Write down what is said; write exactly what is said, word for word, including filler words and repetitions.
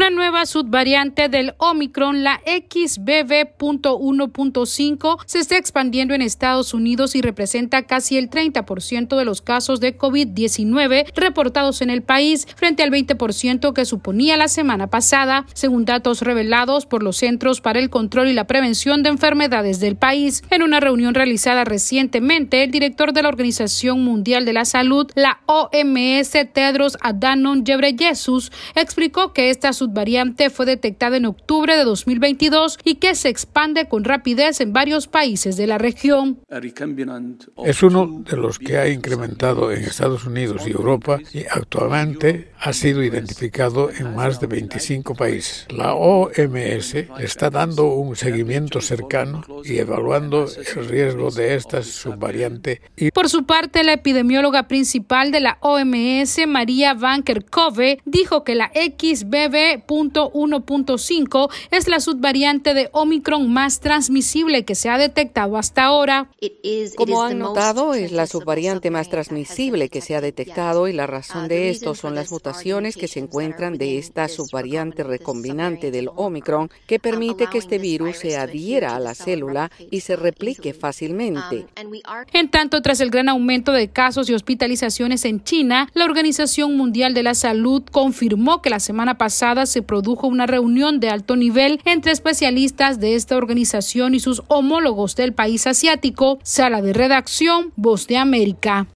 Una nueva subvariante del Omicron, la X B B punto uno punto cinco, se está expandiendo en Estados Unidos y representa casi el treinta por ciento de los casos de COVID diecinueve reportados en el país, frente al veinte por ciento que suponía la semana pasada, según datos revelados por los Centros para el Control y la Prevención de Enfermedades del país. En una reunión realizada recientemente, el director de la Organización Mundial de la Salud, la O M S, Tedros Adhanom Ghebreyesus, explicó que esta subvariante fue detectada en octubre de dos mil veintidós y que se expande con rapidez en varios países de la región. Es uno de los que ha incrementado en Estados Unidos y Europa y actualmente ha sido identificado en más de veinticinco países. La O M S le está dando un seguimiento cercano y evaluando el riesgo de esta subvariante. Y... Por su parte, la epidemióloga principal de la O M S, María Van Kerkhove, dijo que la X B B punto uno punto cinco es la subvariante de Omicron más transmisible que se ha detectado hasta ahora. Como han notado, es la subvariante más transmisible que se ha detectado y la razón de esto son las mutaciones que se encuentran de esta subvariante recombinante del Omicron que permite que este virus se adhiera a la célula y se replique fácilmente. En tanto, tras el gran aumento de casos y hospitalizaciones en China, la Organización Mundial de la Salud confirmó que la semana pasada se produjo una reunión de alto nivel entre especialistas de esta organización y sus homólogos del país asiático. Sala de redacción, Voz de América.